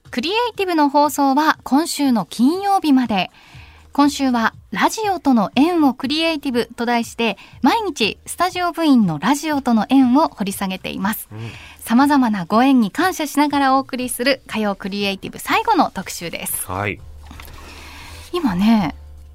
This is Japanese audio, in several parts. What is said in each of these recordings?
クリエイティブの放送は今週の金曜日まで。今週はラジオとの縁をクリエイティブと題して毎日スタジオ部員のラジオとの縁を掘り下げています。様々なご縁に感謝しながらお送りする火曜クリエイティブ最後の特集です。 はい、 今ね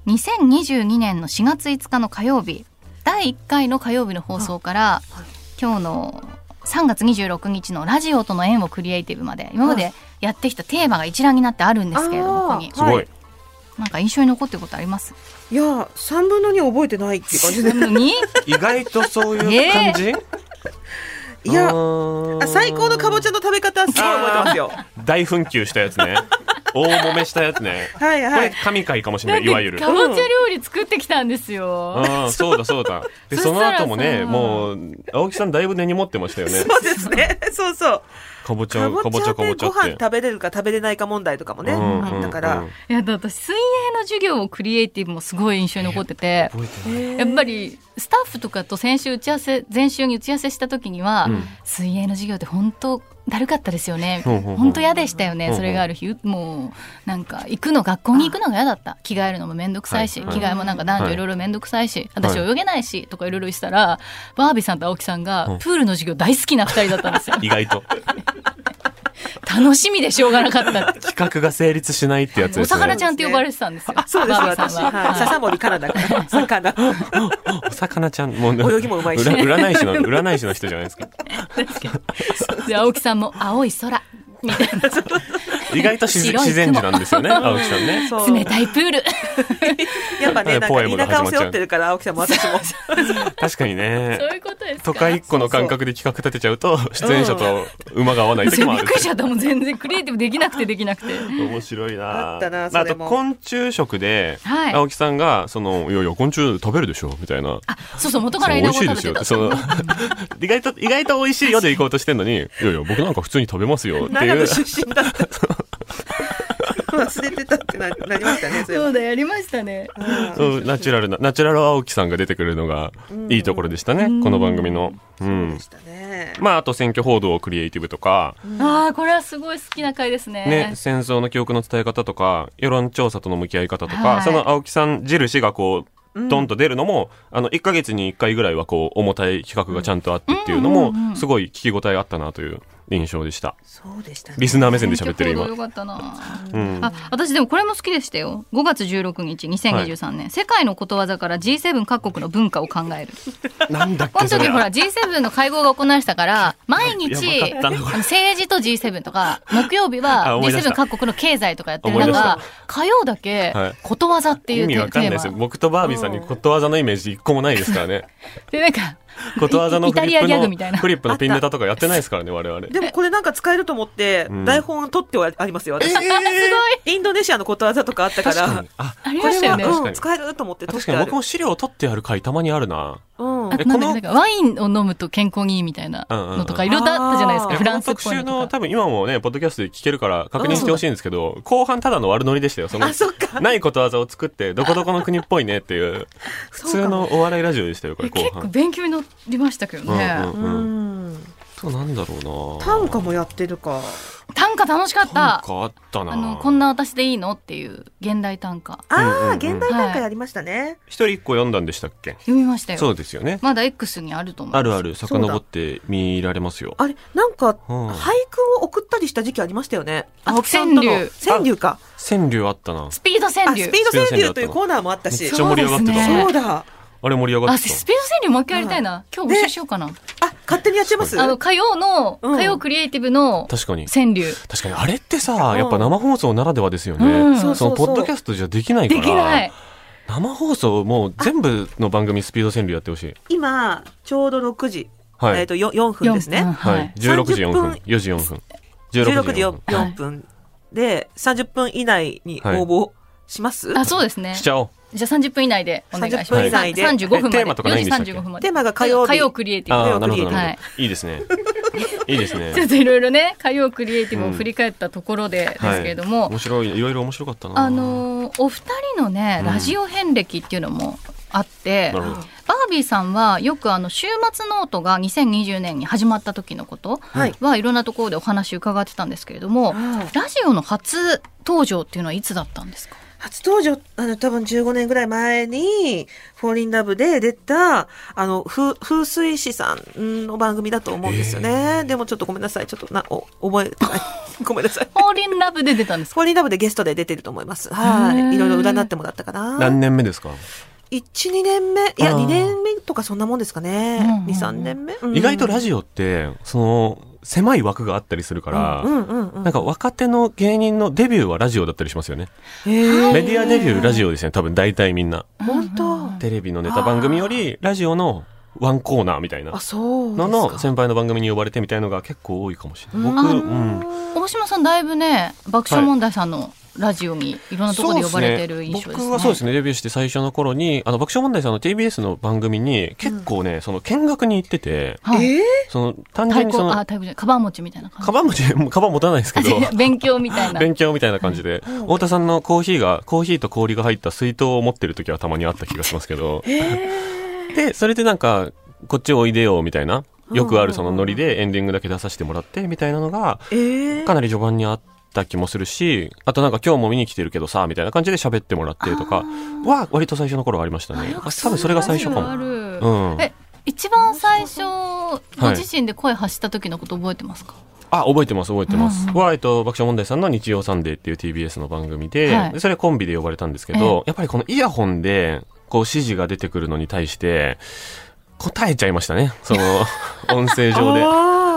2022年の4月5日の火曜日第1回の火曜日の放送から今日の3月26日のラジオとの縁をクリエイティブまで今までやってきたテーマが一覧になってあるんですけれども、ここにすごい、 なんか印象に残ってることあります？ いや3分の2覚えてないっていう感じで 3分の 2？ 意外とそういう感じ、 いや最高のかぼちゃの食べ方すごい覚えてますよ。 大紛糾したやつね大揉めしたやつねはいはい、 これ神回かもしれない。いわゆるかぼちゃ料理作ってきたんですよ。 そうだそうだ。でその後もねもう青木さんだいぶ根に持ってましたよね。 そうですねそうそうかぼちゃってご飯食べれるか食べれないか問題とかもね、だからいやだ私水泳の授業もクリエイティブもすごい印象に残ってて、やっぱりスタッフとかと前週に打ち合わせした時には、水泳の授業って本当だるかったですよね、本当嫌でしたよね、それがある日もうなんか学校に行くのが嫌だった、着替えるのもめんどくさいし、着替えもなんか男女いろいろめんどくさいし、私泳げないしとかいろいろしたら、バービーさんと青木さんがプールの授業大好きな2人だったんですよ意外と楽しみでしょうがなかった企画が成立しないってやつですね。 お魚ちゃんって呼ばれてたんですよ。 そうです私、笹森かなだから魚お魚ちゃんもう泳ぎもうまいし占い師の人じゃないですかで青木さんも青い空みたいな意外と自然児なんですよね青木さんね。 冷たいプールやっぱね、なんか田舎を背負ってるから青木さんも私も確かにね、 そういうことですか。 都会一個の感覚で企画立てちゃうと出演者と馬が合わない時もある。 びっくりしちゃった。もう全然クリエイティブできなくて面白いな。 あったなそれも。 あと昆虫食で、青木さんがいやいや昆虫食べるでしょみたいな。 そう元から美味しいですよ。意外と美味しいよで行こうとしてんのに、いやいや僕なんか普通に食べますよっていう。 長野出身だった忘れてたってなりましたね。 そうだやりましたね。 ナチュラル青木さんが出てくるのがいいところでしたね、この番組の。 そうでしたね。 あと選挙報道クリエイティブとか、 これはすごい好きな回ですね。 戦争の記憶の伝え方とか世論調査との向き合い方とか、その青木さん印がこうドンと出るのも、1ヶ月に1回ぐらいはこう重たい企画がちゃんとあってっていうのもすごい聞き応えあったなという印象でした。 そうでしたね。 リスナー目線で喋ってる今。 よかったな、私でもこれも好きでしたよ。5月16日2023年、世界のことわざから G7 各国の文化を考える。 なんだっけこの時ほら G7 の会合が行われてたから毎日やばかったな政治と G7 とか木曜日は G7 各国の経済とかやってる中、火曜だけことわざっていうテーマ。 意味わかんないですよ。僕とバービーさんにことわざのイメージ一個もないですからね。 でなんかことわざのフリップのピンネタとかやってないですからね我々。 でもこれなんか使えると思って台本取ってありますよ私。すごい。インドネシアのことわざとかあったからありましたよね。 使えると思って取ってある。 確かに僕も資料を取ってある回たまにあるな。 なんかワインを飲むと健康にいいみたいなのとかいろいろあったじゃないですか。フランスっぽいのとか。 特集の多分今もねポッドキャストで聞けるから確認してほしいんですけど、後半ただの悪ノリでしたよ。そのないことわざを作ってどこどこの国っぽいねっていう普通のお笑いラジオでしたよこれ後半。 結構勉強になりましたけどね。 そうなんだろうな。 短歌もやってるか。 短歌楽しかった。 短歌あったな。 こんな私でいいのっていう現代短歌。 現代短歌やりましたね。 一人一個読んだんでしたっけ？ 読みましたよ。 そうですよね。 まだ X にあると思います。 ある遡って見られますよ。 あれなんか俳句を送ったりした時期ありましたよね。青木さんとの川柳か。 川柳あったな。 スピード川柳。 スピード川柳というコーナーもあったし。 めっちゃ盛り上がってた。 そうだ。 あれ盛り上がってた。 スピード川柳もう一回やりたいな。今日募集しようかな。 勝手にやっちゃいます。 火曜クリエイティブの川柳。 確かにあれってさ、やっぱ生放送ならではですよね。そのポッドキャストじゃできないから。できない。生放送もう全部の番組スピード川柳やってほしい。 今ちょうど6時、4分ですね。 はい。16時4分、4時4分、 16時4分で30分以内に応募します。 そうですね。 しちゃおう。 じゃあ30分以内でお願いします。 30分以内で 35分まで。 テーマとかないんでしたっけ？ 4時35分まで。 テーマが火曜クリエイティブ。 なるほどなるほど。いいですね。いいですね。 ちょっといろいろね火曜クリエイティブを振り返ったところでですけれども、 面白い、いろいろ面白かったな。 お二人のねラジオ遍歴っていうのもあって、 バービーさんはよく週末ノートが2020年に始まった時のことはいろんなところでお話伺ってたんですけれども、ラジオの初登場っていうのはいつだったんですか？ 初登場、多分15年ぐらい前に、フォーリンラブで出た、風水師さんの番組だと思うんですよね。でもちょっとごめんなさい。ちょっと覚えてない。ごめんなさい。 フォーリンラブで出たんですか？ フォーリンラブでゲストで出てると思います。はい。いろいろ占ってもらったかな。 何年目ですか ？1、2年目。いや、2年目とかそんなもんですかね。2、3年目。 意外とラジオって、狭い枠があったりするから、なんか若手の芸人のデビューはラジオだったりしますよね。メディアデビューラジオですね、多分大体みんな。 本当？ テレビのネタ番組より、ラジオのワンコーナーみたいなのの先輩の番組に呼ばれてみたいのが結構多いかもしれない。 大島さんだいぶね、爆笑問題さんのラジオにいろんなところで呼ばれてる印象ですね。 僕はそうですね、デビューして最初の頃に爆笑問題さんの TBS の番組に結構ね、見学に行ってて、単純にカバン持ちみたいな感じ。 カバン持たないですけど勉強みたいな感じで、太田さんのコーヒーと氷が入った水筒を持ってる時はたまにあった気がしますけど、でそれでなんかこっちおいでよみたいな、よくあるそのノリでエンディングだけ出させてもらってみたいなのがかなり序盤にあった気もするし、あとなんか今日も見に来てるけどさみたいな感じで喋ってもらってとかは割と最初の頃ありましたね。多分それが最初かも。 一番最初ご自身で声発した時のこと覚えてますか？ 覚えてます。爆笑問題さんの日曜サンデーっていう TBS の番組で、それコンビで呼ばれたんですけど、やっぱりこのイヤホンでこう指示が出てくるのに対して答えちゃいましたね、その音声上で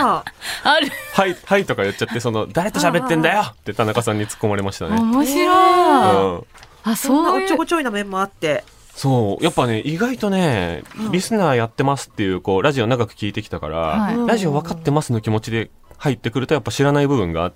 はいとか言っちゃって、誰と喋ってんだよって田中さんに突っ込まれましたね。 面白い。 そんなおっちょこちょいな面もあって、 そうやっぱね、意外とね、リスナーやってますっていうラジオ長く聞いてきたから、ラジオ分かってますの気持ちで入ってくるとやっぱ知らない部分があって、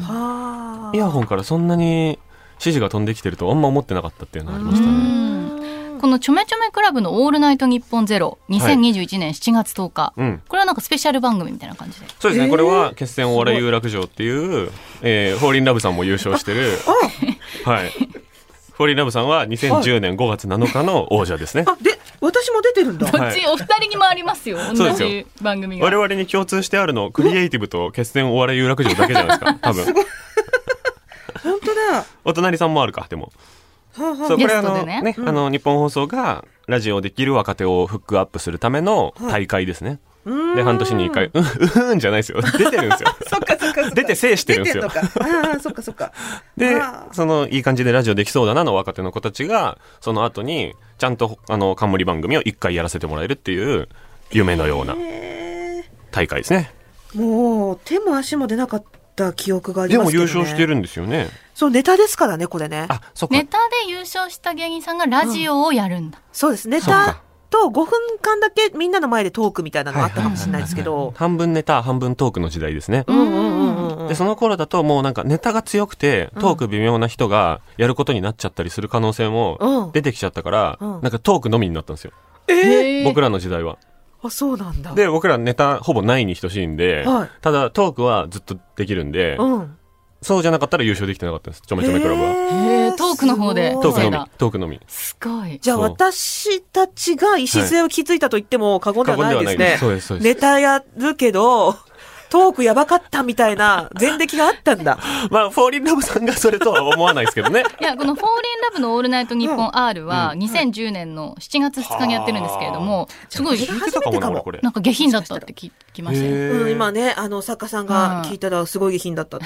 イヤホンからそんなに指示が飛んできてるとあんま思ってなかったっていうのがありましたね。 このちょめちょめクラブのオールナイトニッポンゼロ2021年7月10日、これはなんかスペシャル番組みたいな感じで。 そうですね、これは決戦お笑い有楽町っていう、フォーリンラブさんも優勝してるはい、フォーリンラブさんは2010年5月7日の王者ですね。 で私も出てるんだ。 どっちお二人にもありますよ、同じ番組が。 我々に共通してあるのクリエイティブと決戦お笑い有楽町だけじゃないですか多分。 すごい本当だ。 お隣さんもあるか。でもそう、これ日本放送がラジオできる若手をフックアップするための大会ですね。で半年に1回じゃないですよ、出てるんですよそっか出て制してるんですよ。 そっかでいい感じでラジオできそうだなの若手の子たちがその後にちゃんと冠番組を1回やらせてもらえるっていう夢のような大会ですね。 もう手も足も出なかった記憶がありますけどね。 でも優勝してるんですよね。 そうネタですからね、これね。 そっか。 ネタで優勝した芸人さんがラジオをやるんだ。 そうです。ネタと5分間だけみんなの前でトークみたいなのがあったかもしれないですけど、 半分ネタ半分トークの時代ですね。でその頃だともうなんかネタが強くてトーク微妙な人がやることになっちゃったりする可能性も出てきちゃったから、なんかトークのみになったんですよ、僕らの時代は。 そうなんだ。 で僕らネタほぼないに等しいんで、ただトークはずっとできるんで、そうじゃなかったら優勝できてなかったんです、ちょめちょめクラブは。 トークの方で。 トークのみ。 すごい。 じゃあ私たちが礎を築いたと言っても過言ではないですね。 そうです。 ネタやるけどトークやばかったみたいな前歴があったんだ。 フォーリンラブさんがそれとは思わないですけどね。 いや、このフォーリンラブのオールナイトニッポン R は2010年の7月2日にやってるんですけれども、すごいなんか下品だったって聞きましたよ。 今ね、作家さんが聞いたらすごい下品だったって。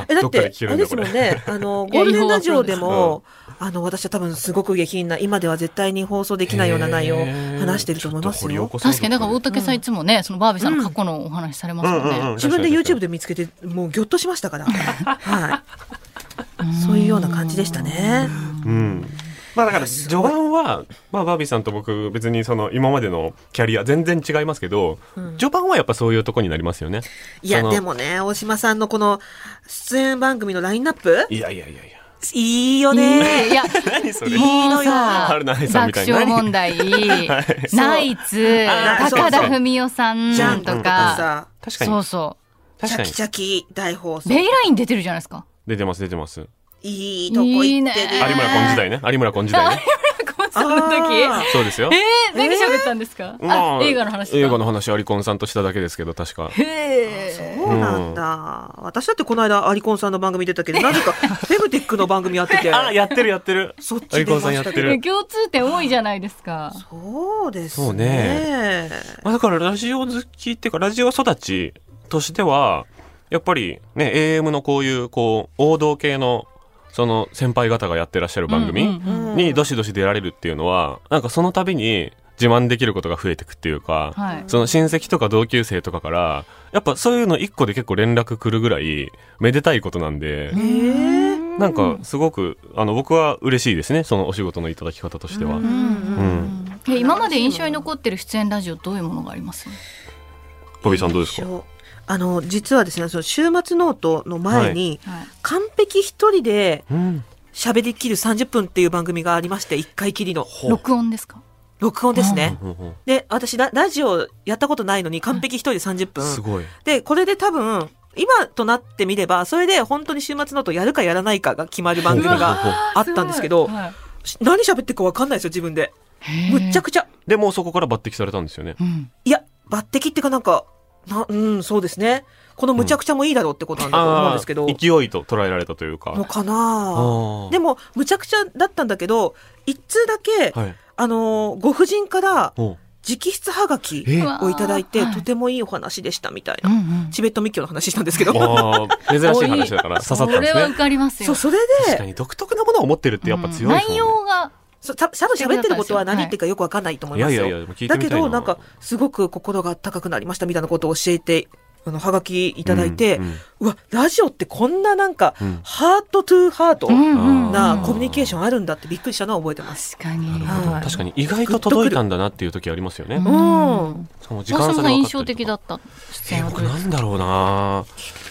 だってあれですもんね、ゴールデンラジオでも私は多分すごく下品な、今では絶対に放送できないような内容を話してると思いますよ。 確かに、だから大竹さんいつもね、そのバービーさんの過去のお話されますよね。 自分で YouTube で見つけてもうギョッとしましたからはい、そういうような感じでしたね。 だから序盤は、バービーさんと僕別に今までのキャリア全然違いますけど、序盤はやっぱそういうとこになりますよね。 いやでもね、大島さんのこの出演番組のラインナップ、 いいいよね。 いや、 何それ。 いいのよ。 春菜愛さんみたいな。 爆笑問題、ナイツ、高田文夫さんとか。 確かに。 そう。 チャキチャキ大放送。 ベイライン出てるじゃないですか。 出てます。 いいとこ行ってる。 有村昆時代ね。 その時。 そうですよ。 何喋ったんですか？映画の話。 映画の話、アリコンさんとしただけですけど、確か。 そうなんだ。私だってこの間、アリコンさんの番組出たけど、なぜか、フェムテックの番組やってて。 やってる。 そっち出ましたけど。 共通点多いじゃないですか。 そうですね。 そうね。だから、ラジオ好きっていうか、ラジオ育ちとしては、やっぱりね、AM のこういう、王道系の、その先輩方がやってらっしゃる番組にどしどし出られるっていうのは、なんかその度に自慢できることが増えてくっていうか、その親戚とか同級生とかから、やっぱそういうの一個で結構連絡来るぐらい、めでたいことなんで、なんかすごく、僕は嬉しいですね、そのお仕事のいただき方としては。 今まで印象に残ってる出演ラジオどういうものがあります？ ボビーさんどうですか？ 実はですね、その週末ノートの前に、完璧一人で喋りきる30分っていう番組がありまして、1回きりの。 録音ですか？ 録音ですね。で、私ラジオやったことないのに完璧一人で30分。 すごい。 で、これで多分、今となってみれば、それで本当に週末ノートやるかやらないかが決まる番組があったんですけど、何喋ってるか分かんないですよ、自分で。むっちゃくちゃ。 でもそこから抜擢されたんですよね。 いや、抜擢ってかなんか、そうですね。このむちゃくちゃもいいだろうってことなんだと思うんですけど。 勢いと捉えられたというか。 のかな。でも、むちゃくちゃだったんだけど、一通だけ、ご婦人から直筆はがきをいただいて、とてもいいお話でしたみたいな。チベット密教の話したんですけど。 珍しい話だから刺さったんですね。 それは受かりますよ。 それで。 確かに独特なものを持ってるってやっぱ強いですね。 内容が。 多分喋ってることは何言ってるかよくわかんないと思いますよ。だけど、なんか、すごく心が高くなりましたみたいなことを教えて、はがきいただいて、うわ、ラジオってこんななんか、ハートトゥーハートなコミュニケーションあるんだってびっくりしたのは覚えてます。 確かに。 確かに、意外と届いたんだなっていう時ありますよね。 時間差が印象的だった。 僕なんだろうな。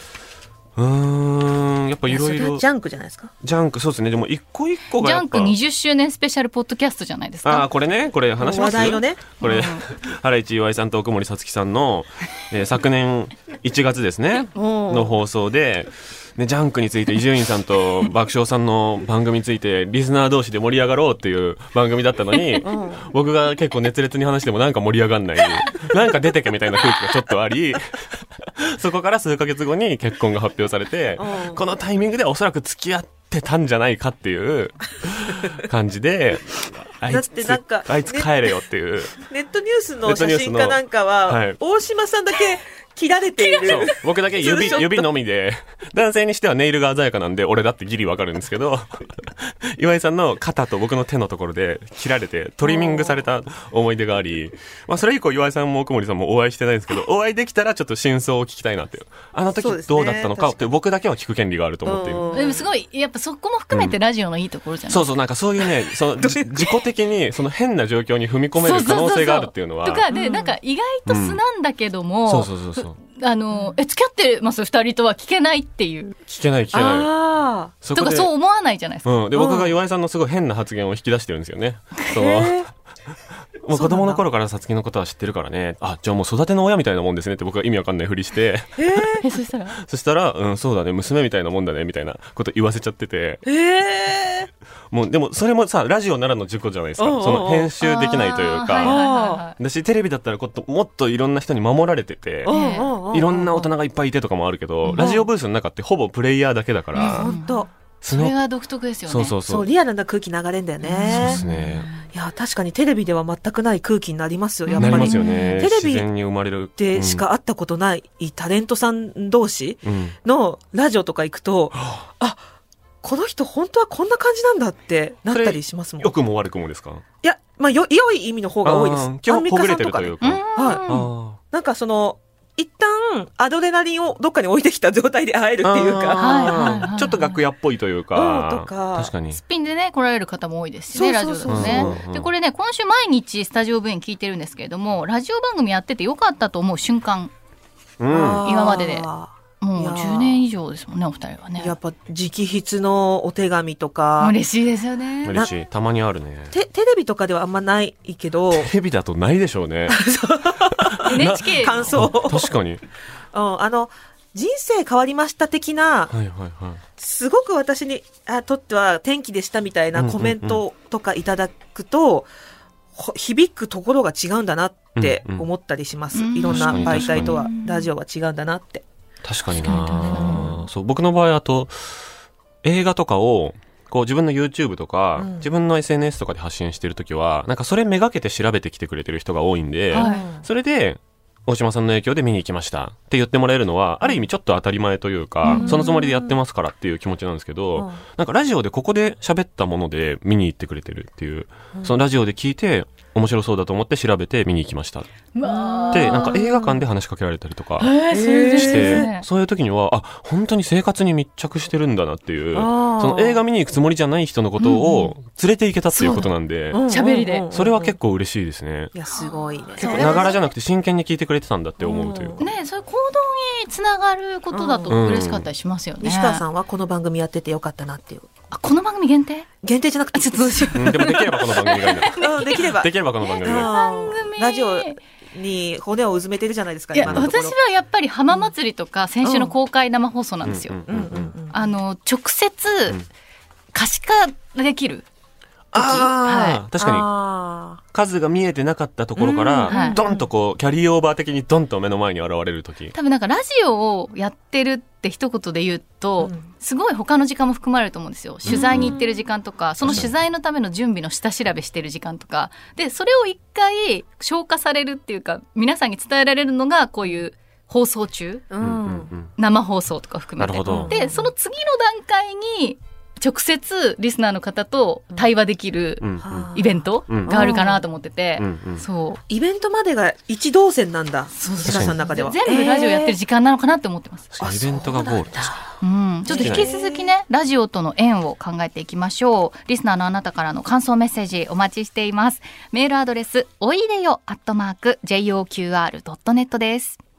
やっぱいろいろ。 ジャンクじゃないですか。 ジャンク、そうですね。でも一個一個がジャンク20周年スペシャルポッドキャストじゃないですか。 これね、これ話します。 話題のね。 これ、ハライチ岩井さんと奥森さつきさんの、昨年1月ですね、の放送で、ジャンクについて伊集院さんと爆笑さんの番組についてリスナー同士で盛り上がろうっていう番組だったのに、僕が結構熱烈に話してもなんか盛り上がんない、なんか出てけみたいな空気がちょっとあり、そこから数ヶ月後に結婚が発表されて、このタイミングでおそらく付き合ってたんじゃないかっていう感じで、あいつ帰れよっていう。 ネットニュースの写真かなんかは、大島さんだけ切られている。 僕だけ指のみで、男性にしてはネイルが鮮やかなんで、俺だってギリわかるんですけど、岩井さんの肩と僕の手のところで切られて、トリミングされた思い出があり、それ以降岩井さんも奥森さんもお会いしてないんですけど、お会いできたらちょっと真相を聞きたいなって。あの時どうだったのかって僕だけは聞く権利があると思っている。 でもすごい、やっぱそこも含めてラジオのいいところじゃないですか。 なんかそういうね、自己的にその変な状況に踏み込める可能性があるっていうのは。 とかで、なんか意外と素なんだけども、付き合ってます二人とは聞けないっていう。 聞けない。とかそう思わないじゃないですか。 で、僕が岩井さんのすごい変な発言を引き出してるんですよね。もう子供の頃からさつきのことは知ってるからね。じゃあもう育ての親みたいなもんですねって僕が意味わかんないふりして。そしたら、そうだね、娘みたいなもんだねみたいなこと言わせちゃってて。もうでもそれもさ、ラジオならの事故じゃないですか。その編集できないというか。だしテレビだったらもっといろんな人に守られてて、いろんな大人がいっぱいいてとかもあるけど、ラジオブースの中ってほぼプレイヤーだけだから。 本当。 それが独特ですよね。 そうリアルな空気流れんだよね。 そうですね。 いや確かにテレビでは全くない空気になりますよ。やっぱりなりますよね。 テレビ自然に生まれるでしか会ったことないタレントさん同士のラジオとか行くと、この人本当はこんな感じなんだってなったりしますもん。 良くも悪くもですか？ いや良い意味の方が多いです。 基本ほぐれてるというか。 なんか一旦アドレナリンをどっかに置いてきた状態で会えるっていうか、 ちょっと楽屋っぽいというか、 確かにスピンでね来られる方も多いですしね、ラジオだとね。でこれね、今週毎日スタジオ V に聞いてるんですけれども、ラジオ番組やっててよかったと思う瞬間、今まででもう10年以上ですもんね、お二人はね。 やっぱ直筆のお手紙とか嬉しいですよね。 嬉しい。たまにあるね。 テレビとかではあんまないけど、 テレビだとないでしょうね。 NHK 感想。 確かに。 人生変わりました的な、 はいはいはい、 すごく私にとっては転機でしたみたいなコメントとかいただくと、響くところが違うんだなって思ったりします。いろんな媒体とはラジオは違うんだなって。 確かにな。そう、僕の場合、あと映画とかをこう自分の YouTube とか、自分の SNS とかで発信してるときは、なんかそれめがけて調べてきてくれてる人が多いんで、それで大島さんの影響で見に行きましたって言ってもらえるのは、ある意味ちょっと当たり前というか、そのつもりでやってますからっていう気持ちなんですけど、なんかラジオでここで喋ったもので見に行ってくれてるっていう、そのラジオで聞いて面白そうだと思って調べて見に行きましたで、なんか映画館で話しかけられたりとかして、そういう時には本当に生活に密着してるんだなっていう、その映画見に行くつもりじゃない人のことを連れて行けたっていうことなんで、 喋りでそれは結構嬉しいですね。 いや、すごいね。 結構ながらじゃなくて真剣に聞いてくれてたんだって思うというか、 ね、そういう行動につながることだと嬉しかったりしますよね。 西川さんはこの番組やっててよかったなっていう。 この番組限定じゃなくて、ちょっとどうしよう。でもできればこの番組がいいな。 できればこの番組ラジオに骨をうずめてるじゃないですか。 いや、私はやっぱり浜祭りとか先週の公開生放送なんですよ。直接可視化できる。 確かに数が見えてなかったところから、ドンとこうキャリーオーバー的にドンと目の前に現れる時、 多分なんかラジオをやってるって一言で言うと、すごい他の時間も含まれると思うんですよ。取材に行ってる時間とか、その取材のための準備の下調べしてる時間とかで、それを一回消化されるっていうか、皆さんに伝えられるのがこういう放送中、生放送とか含めて、でその次の段階に直接リスナーの方と対話できるイベントがあるかなと思ってて、そうイベントまでが一動線なんだ。西川さんの中では全部ラジオやってる時間なのかなって思ってます。 イベントがゴールですか。 ちょっと引き続きね、ラジオとの縁を考えていきましょう。リスナーのあなたからの感想メッセージお待ちしています。メールアドレスおいでよ@joqr.net です。